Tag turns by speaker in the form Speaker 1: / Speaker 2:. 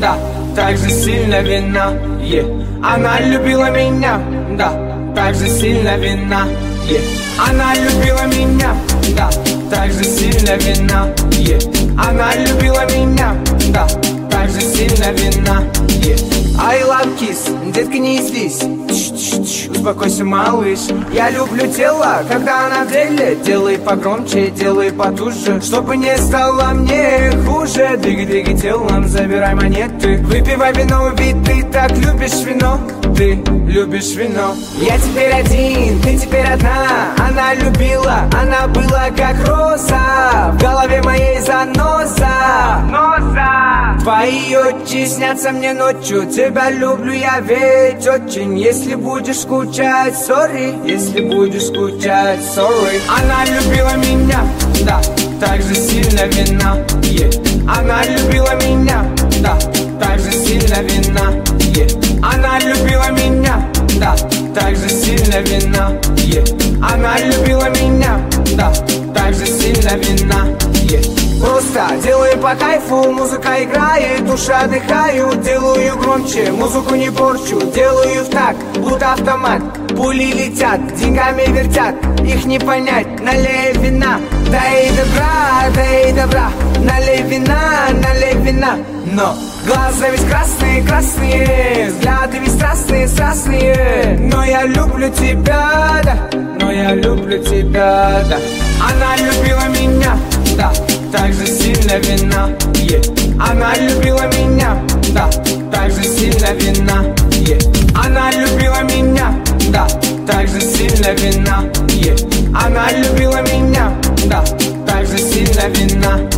Speaker 1: да, так же сильно вина, Она любила меня, да, так же сильно вина, Она любила меня, да, так же сильно вина, Она любила меня, да, так же сильно вина, I love kiss, детка не злись, успокойся, малыш. Я люблю тело, когда она в деле. Делай погромче, делай потуже, чтобы не стало мне хуже. Двигай, двигай телом, забирай монеты. Выпивай вино, ведь ты так любишь вино. Ты любишь вино. Я теперь один, ты теперь одна. Она любила, она была как роза. В голове моей заноза. Твои очи снятся мне ночью. Тебя люблю я ведь очень. Если будешь скучать, sorry. Если будешь скучать, sorry. Она любила меня, да, так же сильно вина, Она любила меня, да, так же сильно вина, Она любила меня, да, так же сильно вина, Она любила меня, да, так же сильно вина, Просто делаю по кайфу, музыка играет, душа отдыхаю. Делаю громче, музыку не порчу, делаю в так, будто автомат. Пули летят, деньгами вертят, их не понять. Налей вина, дай добра, налей вина. Но глаза ведь красные, красные, взгляды ведь страстные, страстные. Но я люблю тебя, да, но я люблю тебя, да. Она любила меня, да, так же сильно вина, Она любила меня, да, так же сильно вина, Она любила меня, да, так же сильно вина, Она любила меня, да, так же сильно вина.